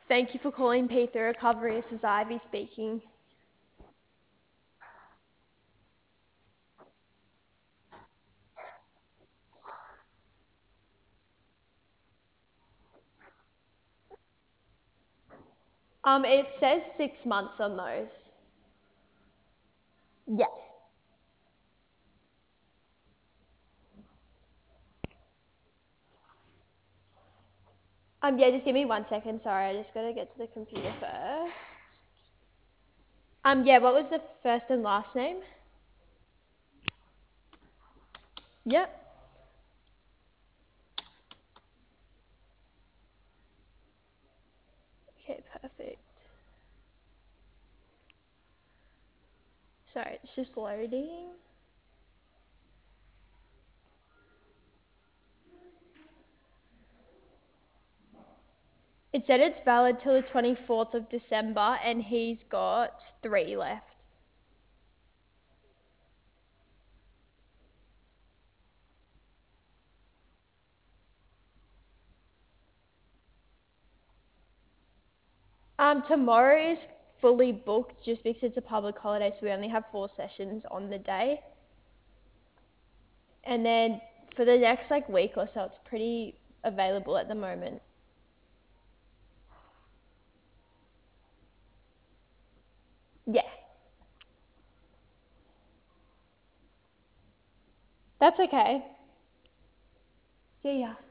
Thank you for calling P3 Recovery. This is Ivy speaking. It says 6 months on those. Yeah. Yeah, just give me 1 second. Sorry, I just gotta get to the computer first. Yeah, what was the first and last name? Yep. Okay, perfect. Sorry, it's just loading. It said it's valid till the 24th of December and he's got 3 left. Tomorrow is fully booked just because it's a public holiday, so we only have 4 sessions on the day. And then for the next like week or so, it's pretty available at the moment. Yeah, that's okay. See ya.